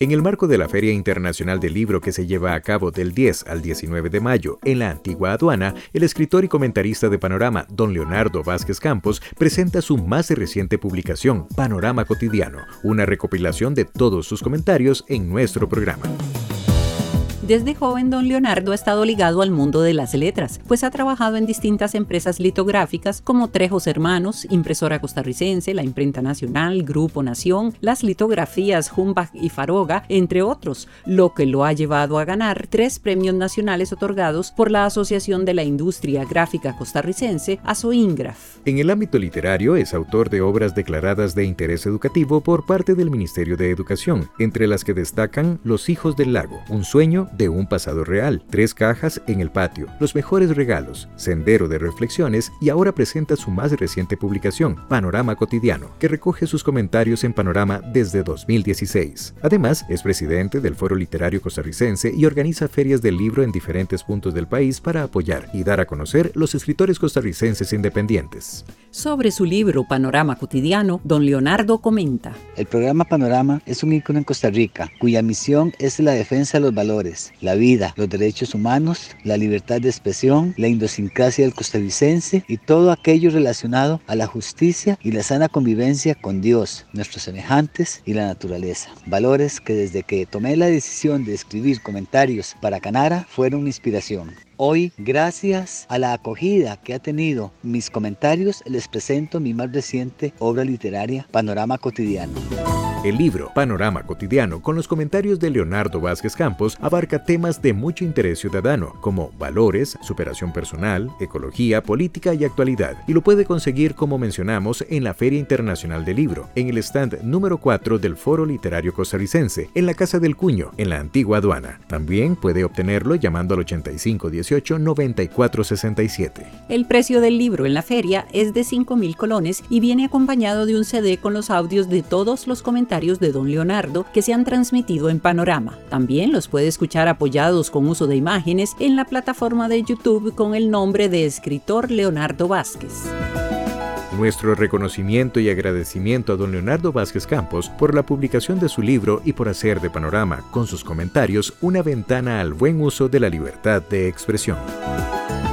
En el marco de la Feria Internacional del Libro que se lleva a cabo del 10 al 19 de mayo en la Antigua Aduana, el escritor y comentarista de Panorama, don Leonardo Vázquez Campos, presenta su más reciente publicación, Panorama Cotidiano, una recopilación de todos sus comentarios en nuestro programa. Desde joven, don Leonardo ha estado ligado al mundo de las letras, pues ha trabajado en distintas empresas litográficas como Trejos Hermanos, Impresora Costarricense, la Imprenta Nacional, Grupo Nación, las litografías Humbach y Faroga, entre otros, lo que lo ha llevado a ganar 3 premios nacionales otorgados por la Asociación de la Industria Gráfica Costarricense, ASOINGRAF. En el ámbito literario es autor de obras declaradas de interés educativo por parte del Ministerio de Educación, entre las que destacan Los Hijos del Lago, Un sueño de un pasado real, 3 cajas en el patio, Los mejores regalos, Sendero de reflexiones, y ahora presenta su más reciente publicación, Panorama Cotidiano, que recoge sus comentarios en Panorama desde 2016. Además, es presidente del Foro Literario Costarricense y organiza ferias del libro en diferentes puntos del país para apoyar y dar a conocer los escritores costarricenses independientes. Sobre su libro Panorama Cotidiano, don Leonardo comenta: El programa Panorama es un ícono en Costa Rica, cuya misión es la defensa de los valores, la vida, los derechos humanos, la libertad de expresión, la idiosincrasia del costarricense y todo aquello relacionado a la justicia y la sana convivencia con Dios, nuestros semejantes y la naturaleza. Valores que desde que tomé la decisión de escribir comentarios para Canara fueron mi inspiración. Hoy, gracias a la acogida que ha tenido mis comentarios, les presento mi más reciente obra literaria, Panorama Cotidiano. El libro Panorama Cotidiano, con los comentarios de Leonardo Vázquez Campos, abarca temas de mucho interés ciudadano, como valores, superación personal, ecología, política y actualidad, y lo puede conseguir, como mencionamos, en la Feria Internacional del Libro, en el stand número 4 del Foro Literario Costarricense, en la Casa del Cuño, en la Antigua Aduana. También puede obtenerlo llamando al 8518-9467. El precio del libro en la feria es de 5,000 colones y viene acompañado de un CD con los audios de todos los comentarios de don Leonardo que se han transmitido en Panorama. También los puede escuchar apoyados con uso de imágenes en la plataforma de YouTube con el nombre de escritor Leonardo Vázquez. Nuestro reconocimiento y agradecimiento a don Leonardo Vázquez Campos por la publicación de su libro y por hacer de Panorama, con sus comentarios, una ventana al buen uso de la libertad de expresión.